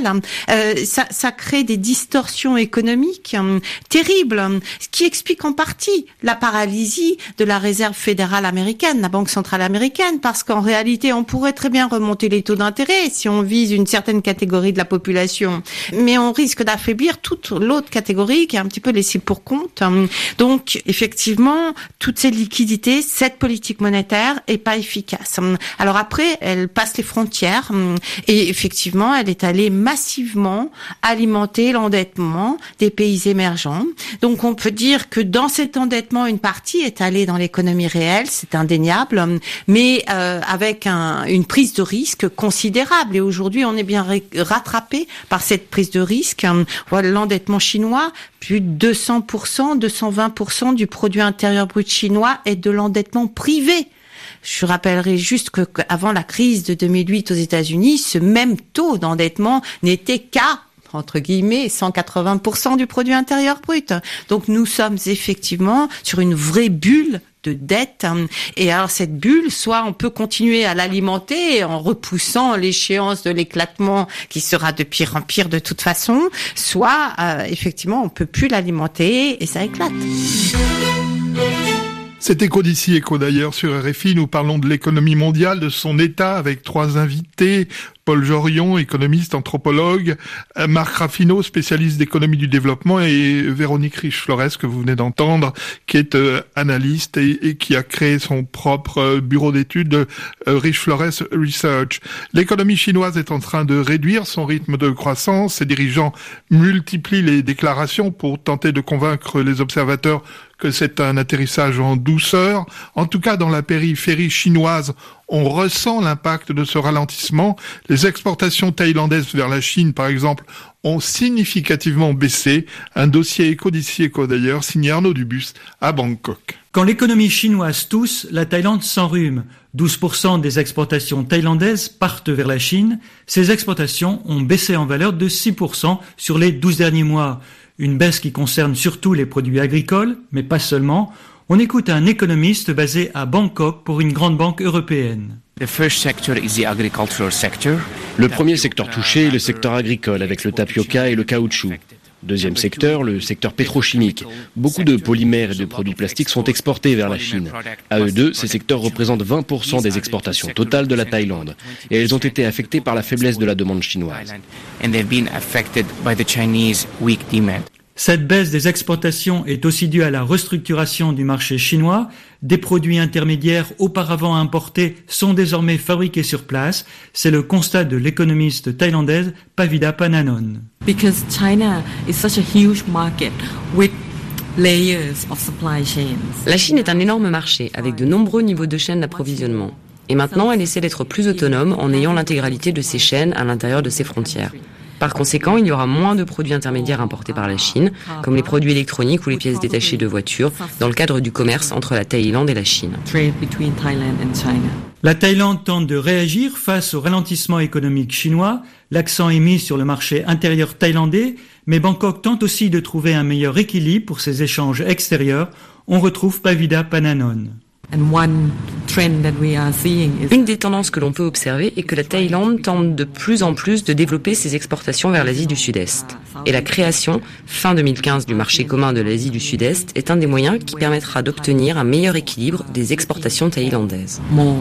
ça crée des distorsions économiques terribles, ce qui explique en partie la paralysie de la Réserve fédérale américaine, la Banque centrale américaine, parce qu'en réalité, on pourrait très bien remonter les taux d'intérêt si on vise une certaine catégorie de la population, mais on risque d'affaiblir toute l'autre catégorie qui est un petit peu laissée pour compte. Donc, effectivement, toutes ces liquidités, cette politique monétaire est pas efficace. Alors après, elle passe les frontières et effectivement, elle est allée massivement alimenter l'endettement des pays émergents. Donc, on peut dire que dans cet endettement, une partie est allée dans l'économie réelle, c'est indéniable, mais avec une prise de risque considérable. Et aujourd'hui, on est bien rattrapé par cette prise de risque. Voilà, l'endettement chinois, plus de 200%, 220% du produit intérieur brut chinois est de l'endettement privé. Je rappellerai juste que avant la crise de 2008 aux États-Unis, ce même taux d'endettement n'était qu'à entre guillemets 180% du produit intérieur brut. Donc nous sommes effectivement sur une vraie bulle de dette. Et alors cette bulle, soit on peut continuer à l'alimenter en repoussant l'échéance de l'éclatement qui sera de pire en pire de toute façon, soit effectivement on peut plus l'alimenter et ça éclate. C'est Éco d'ici, Éco d'ailleurs sur RFI. Nous parlons de l'économie mondiale, de son état avec 3 invités. Paul Jorion, économiste, anthropologue, Marc Raffineau, spécialiste d'économie du développement, et Véronique Riche-Flores, que vous venez d'entendre, qui est analyste et qui a créé son propre bureau d'études, Riche-Flores Research. L'économie chinoise est en train de réduire son rythme de croissance. Ses dirigeants multiplient les déclarations pour tenter de convaincre les observateurs que c'est un atterrissage en douceur. En tout cas, dans la périphérie chinoise, on ressent l'impact de ce ralentissement. Les exportations thaïlandaises vers la Chine, par exemple, ont significativement baissé. Un dossier Éco d'ici, Éco d'ailleurs, signé Arnaud Dubus à Bangkok. Quand l'économie chinoise tousse, la Thaïlande s'enrhume. 12% des exportations thaïlandaises partent vers la Chine. Ces exportations ont baissé en valeur de 6% sur les 12 derniers mois. Une baisse qui concerne surtout les produits agricoles, mais pas seulement. On écoute un économiste basé à Bangkok pour une grande banque européenne. Le premier secteur touché est le secteur agricole avec le tapioca et le caoutchouc. Deuxième secteur, le secteur pétrochimique. Beaucoup de polymères et de produits plastiques sont exportés vers la Chine. À eux deux, ces secteurs représentent 20% des exportations totales de la Thaïlande. Et elles ont été affectées par la faiblesse de la demande chinoise. Cette baisse des exportations est aussi due à la restructuration du marché chinois. Des produits intermédiaires auparavant importés sont désormais fabriqués sur place. C'est le constat de l'économiste thaïlandaise Pavida Pananon. Because China is such a huge market with layers of supply chains. La Chine est un énorme marché avec de nombreux niveaux de chaînes d'approvisionnement. Et maintenant, elle essaie d'être plus autonome en ayant l'intégralité de ses chaînes à l'intérieur de ses frontières. Par conséquent, il y aura moins de produits intermédiaires importés par la Chine, comme les produits électroniques ou les pièces détachées de voitures, dans le cadre du commerce entre la Thaïlande et la Chine. La Thaïlande tente de réagir face au ralentissement économique chinois. L'accent est mis sur le marché intérieur thaïlandais, mais Bangkok tente aussi de trouver un meilleur équilibre pour ses échanges extérieurs. On retrouve Pavida Pananon. Une des tendances que l'on peut observer est que la Thaïlande tente de plus en plus de développer ses exportations vers l'Asie du Sud-Est. Et la création, fin 2015, du marché commun de l'Asie du Sud-Est est un des moyens qui permettra d'obtenir un meilleur équilibre des exportations thaïlandaises.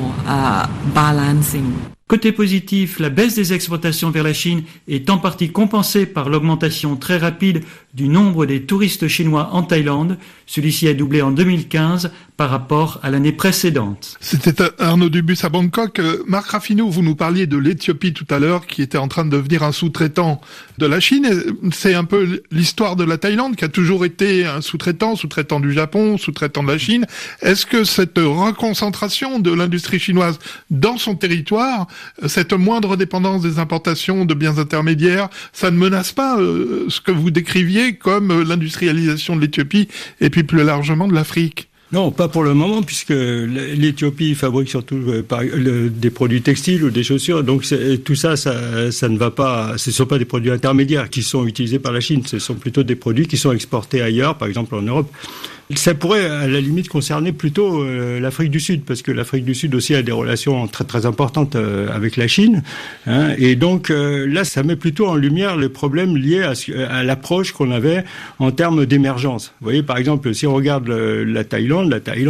Côté positif, la baisse des exportations vers la Chine est en partie compensée par l'augmentation très rapide du nombre des touristes chinois en Thaïlande. Celui-ci a doublé en 2015 par rapport à l'année précédente. C'était Arnaud Dubus à Bangkok. Marc Raffineau, vous nous parliez de l'Éthiopie tout à l'heure, qui était en train de devenir un sous-traitant de la Chine. C'est un peu l'histoire de la Thaïlande, qui a toujours été un sous-traitant du Japon, sous-traitant de la Chine. Est-ce que cette reconcentration de l'industrie chinoise dans son territoire, cette moindre dépendance des importations de biens intermédiaires, ça ne menace pas ce que vous décriviez comme l'industrialisation de l'Éthiopie et puis plus largement de l'Afrique? Non, pas pour le moment, puisque l'Éthiopie fabrique surtout des produits textiles ou des chaussures. Donc tout ça ne va pas. Ce ne sont pas des produits intermédiaires qui sont utilisés par la Chine. Ce sont plutôt des produits qui sont exportés ailleurs, par exemple en Europe. Ça pourrait, à la limite, concerner plutôt l'Afrique du Sud, parce que l'Afrique du Sud aussi a des relations très très importantes avec la Chine. Hein, et donc là, ça met plutôt en lumière les problèmes liés à l'approche qu'on avait en termes d'émergence. Vous voyez, par exemple, si on regarde la Thaïlande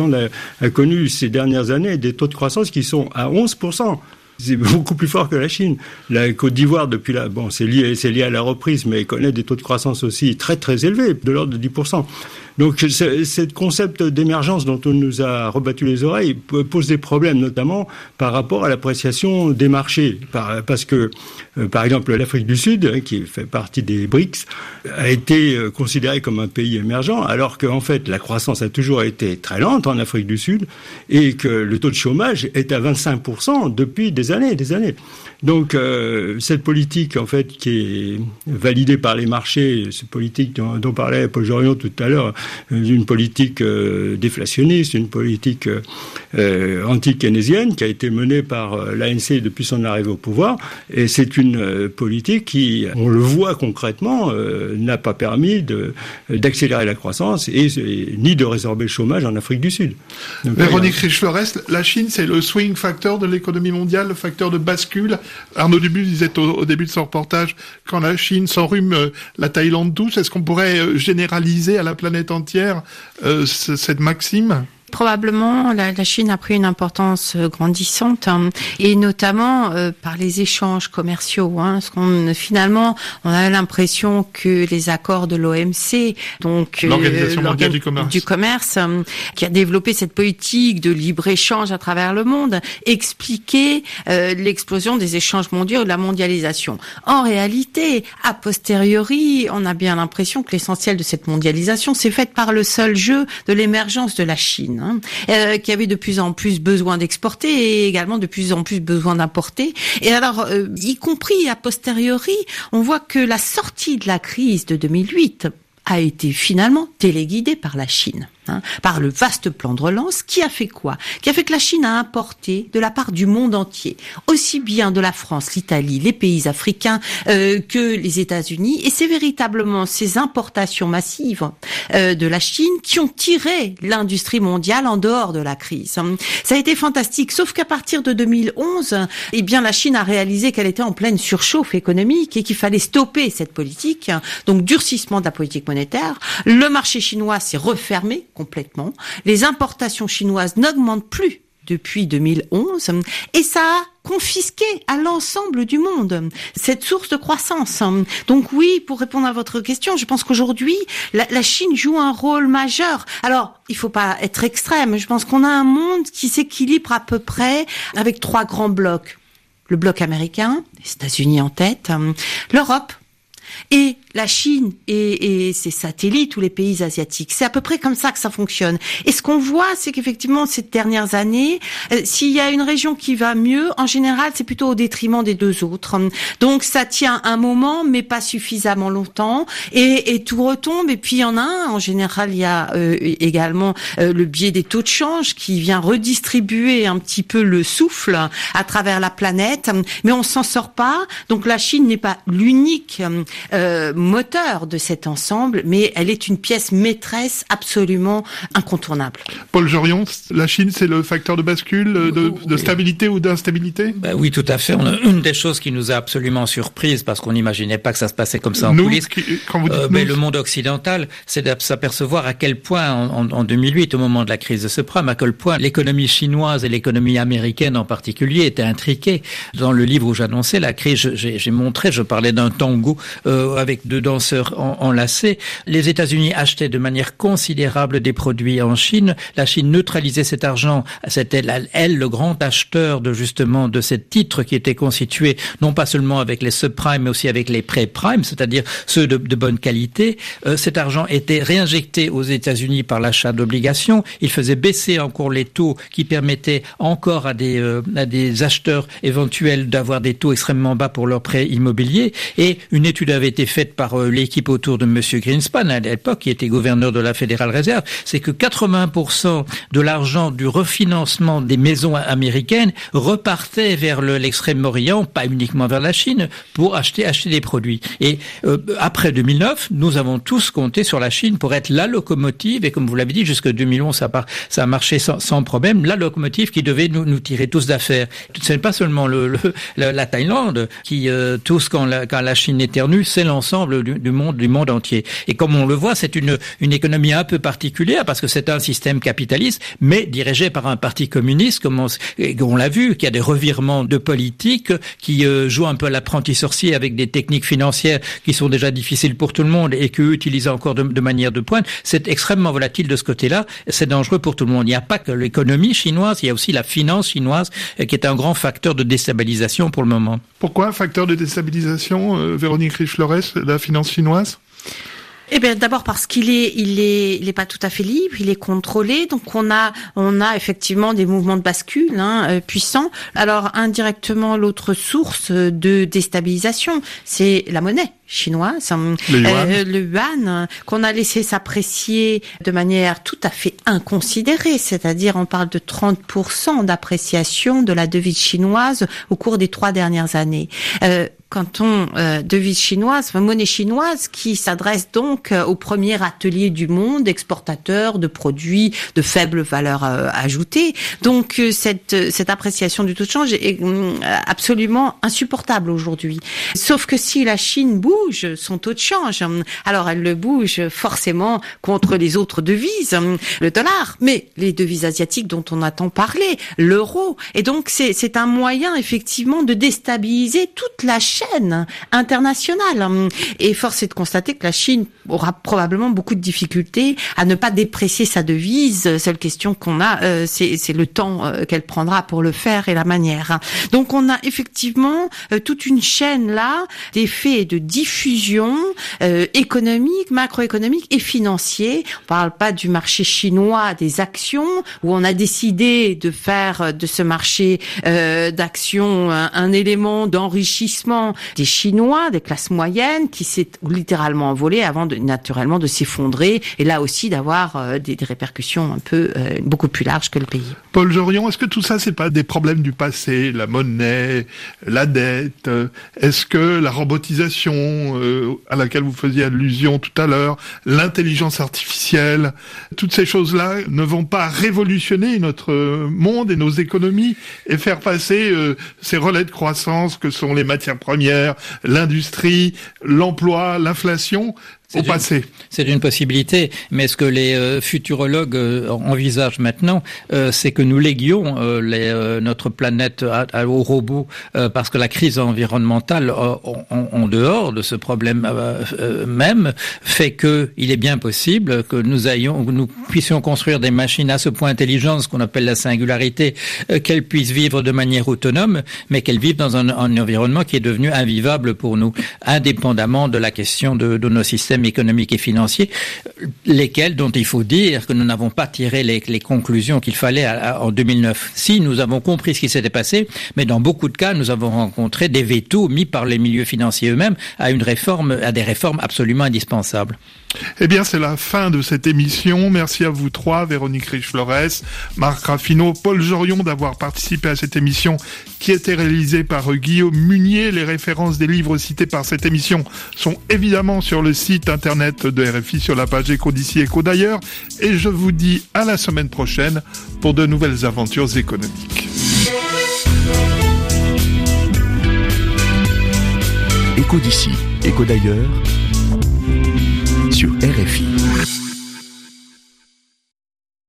a connu ces dernières années des taux de croissance qui sont à 11%. C'est beaucoup plus fort que la Chine. La Côte d'Ivoire, depuis là, bon, c'est lié à la reprise, mais elle connaît des taux de croissance aussi très très élevés, de l'ordre de 10%. Donc, ce concept d'émergence dont on nous a rebattu les oreilles pose des problèmes, notamment par rapport à l'appréciation des marchés. Parce que, par exemple, l'Afrique du Sud, qui fait partie des BRICS, a été considérée comme un pays émergent, alors qu'en fait, la croissance a toujours été très lente en Afrique du Sud, et que le taux de chômage est à 25% depuis des années. Donc, cette politique, en fait, qui est validée par les marchés, cette politique dont parlait Paul Jorion tout à l'heure, une politique déflationniste, une politique anti-keynésienne qui a été menée par l'ANC depuis son arrivée au pouvoir. Et c'est une politique qui, on le voit concrètement, n'a pas permis d'accélérer la croissance ni de résorber le chômage en Afrique du Sud. Donc, Véronique Riche-Flores, la Chine, c'est le swing factor de l'économie mondiale, le facteur de bascule. Arnaud Dubus disait au début de son reportage, quand la Chine s'enrhume, la Thaïlande douce. Est-ce qu'on pourrait généraliser à la planète entière cette maxime ? probablement, la Chine a pris une importance grandissante, et notamment par les échanges commerciaux. Finalement, on a l'impression que les accords de l'OMC, donc l'Organisation mondiale du commerce, qui a développé cette politique de libre-échange à travers le monde, expliquait l'explosion des échanges mondiaux et de la mondialisation. En réalité, a posteriori, on a bien l'impression que l'essentiel de cette mondialisation s'est faite par le seul jeu de l'émergence de la Chine, qui avait de plus en plus besoin d'exporter et également de plus en plus besoin d'importer. Et alors, y compris a posteriori, on voit que la sortie de la crise de 2008 a été finalement téléguidée par la Chine, par le vaste plan de relance qui a fait quoi ? Qui a fait que la Chine a importé de la part du monde entier, aussi bien de la France, l'Italie, les pays africains que les États-Unis, et c'est véritablement ces importations massives de la Chine qui ont tiré l'industrie mondiale en dehors de la crise. Ça a été fantastique, sauf qu'à partir de 2011, eh bien la Chine a réalisé qu'elle était en pleine surchauffe économique et qu'il fallait stopper cette politique, donc durcissement de la politique monétaire. Le marché chinois s'est refermé complètement. Les importations chinoises n'augmentent plus depuis 2011 et ça a confisqué à l'ensemble du monde cette source de croissance. Donc oui, pour répondre à votre question, je pense qu'aujourd'hui, la Chine joue un rôle majeur. Alors, il faut pas être extrême. Je pense qu'on a un monde qui s'équilibre à peu près avec 3 grands blocs. Le bloc américain, les États-Unis en tête, l'Europe, et la Chine et ses satellites ou les pays asiatiques. C'est à peu près comme ça que ça fonctionne. Et ce qu'on voit, c'est qu'effectivement, ces dernières années, s'il y a une région qui va mieux, en général, c'est plutôt au détriment des 2 autres. Donc, ça tient un moment, mais pas suffisamment longtemps, et tout retombe. Et puis, il y en a un. En général, il y a également le biais des taux de change qui vient redistribuer un petit peu le souffle à travers la planète, mais on s'en sort pas. Donc, la Chine n'est pas l'unique moteur de cet ensemble, mais elle est une pièce maîtresse absolument incontournable. Paul Jorion, la Chine, c'est le facteur de bascule, de stabilité ou d'instabilité ? Oui, tout à fait. Une des choses qui nous a absolument surprise, parce qu'on n'imaginait pas que ça se passait comme ça en coulisses, quand vous dites le monde occidental, c'est de s'apercevoir à quel point, en 2008, au moment de la crise de subprime, à quel point l'économie chinoise et l'économie américaine en particulier étaient intriquées. Dans le livre où j'annonçais la crise, j'ai montré, je parlais d'un tango avec 2 danseurs enlacés. Les États-Unis achetaient de manière considérable des produits en Chine. La Chine neutralisait cet argent. C'était elle le grand acheteur de ces titres qui étaient constitués non pas seulement avec les subprimes mais aussi avec les pré-primes, c'est-à-dire ceux de bonne qualité. Cet argent était réinjecté aux États-Unis par l'achat d'obligations. Il faisait baisser encore les taux qui permettaient encore à des acheteurs éventuels d'avoir des taux extrêmement bas pour leurs prêts immobiliers. Et une étude avait été faite par l'équipe autour de Monsieur Greenspan à l'époque, qui était gouverneur de la Federal Reserve, c'est que 80% de l'argent du refinancement des maisons américaines repartait vers l'extrême-orient, pas uniquement vers la Chine, pour acheter des produits. Et après 2009, nous avons tous compté sur la Chine pour être la locomotive, et comme vous l'avez dit, jusqu'à 2011, ça a marché sans problème, la locomotive qui devait nous tirer tous d'affaire. Ce n'est pas seulement la Thaïlande qui tous quand la Chine éternue, c'est l'ensemble du monde entier. Et comme on le voit, c'est une économie un peu particulière parce que c'est un système capitaliste, mais dirigé par un parti communiste, comme on l'a vu, qui a des revirements de politique, qui joue un peu à l'apprenti sorcier avec des techniques financières qui sont déjà difficiles pour tout le monde et qu'eux utilisent encore de manière de pointe. C'est extrêmement volatile de ce côté-là. C'est dangereux pour tout le monde. Il n'y a pas que l'économie chinoise, il y a aussi la finance chinoise qui est un grand facteur de déstabilisation pour le moment. Pourquoi un facteur de déstabilisation, Véronique Riche-Flores, la finance chinoise ? Eh bien, d'abord parce qu'il est pas tout à fait libre, il est contrôlé, donc on a effectivement des mouvements de bascule puissants. Alors indirectement, l'autre source de déstabilisation, c'est la monnaie chinoise, le yuan, qu'on a laissé s'apprécier de manière tout à fait inconsidérée, c'est-à-dire on parle de 30% d'appréciation de la devise chinoise au cours des 3 dernières années. Devise chinoise, monnaie chinoise qui s'adresse donc au premier atelier du monde, exportateur de produits de faible valeur ajoutée. Donc cette appréciation du taux de change est absolument insupportable aujourd'hui. Sauf que si la Chine bouge, bouge son taux de change. Alors elle le bouge forcément contre les autres devises, le dollar, mais les devises asiatiques dont on a tant parlé, l'euro. Et donc c'est un moyen effectivement de déstabiliser toute la chaîne internationale. Et force est de constater que la Chine aura probablement beaucoup de difficultés à ne pas déprécier sa devise. Seule question qu'on a, c'est le temps qu'elle prendra pour le faire et la manière. Donc on a effectivement toute une chaîne là d'effets de diffusion économique, macroéconomique et financier. On parle pas du marché chinois des actions où on a décidé de faire de ce marché d'actions un élément d'enrichissement des Chinois, des classes moyennes qui s'est littéralement envolé avant naturellement de s'effondrer et là aussi d'avoir des répercussions un peu beaucoup plus larges que le pays. Paul Jorion, est-ce que tout ça c'est pas des problèmes du passé, la monnaie, la dette, est-ce que la robotisation à laquelle vous faisiez allusion tout à l'heure, l'intelligence artificielle, toutes ces choses-là ne vont pas révolutionner notre monde et nos économies et faire passer ces relais de croissance que sont les matières premières, l'industrie, l'emploi, l'inflation au passé? C'est une possibilité, mais ce que les futurologues envisagent maintenant, c'est que nous léguions notre planète aux robots, parce que la crise environnementale, en dehors de ce problème même, fait que il est bien possible que nous puissions construire des machines à ce point intelligentes, ce qu'on appelle la singularité, qu'elles puissent vivre de manière autonome, mais qu'elles vivent dans un environnement qui est devenu invivable pour nous, indépendamment de la question de nos systèmes économiques et financiers, dont il faut dire que nous n'avons pas tiré les conclusions qu'il fallait en 2009. Si, nous avons compris ce qui s'était passé, mais dans beaucoup de cas, nous avons rencontré des vétos mis par les milieux financiers eux-mêmes à des réformes absolument indispensables. Eh bien, c'est la fin de cette émission. Merci à vous trois, Véronique Riche-Flores, Marc Raffineau, Paul Jorion, d'avoir participé à cette émission qui était réalisée par Guillaume Munier. Les références des livres cités par cette émission sont évidemment sur le site internet de RFI, sur la page Éco d'ici, Éco d'ailleurs. Et je vous dis à la semaine prochaine pour de nouvelles aventures économiques. Éco d'ici, Éco d'ailleurs, sur RFI.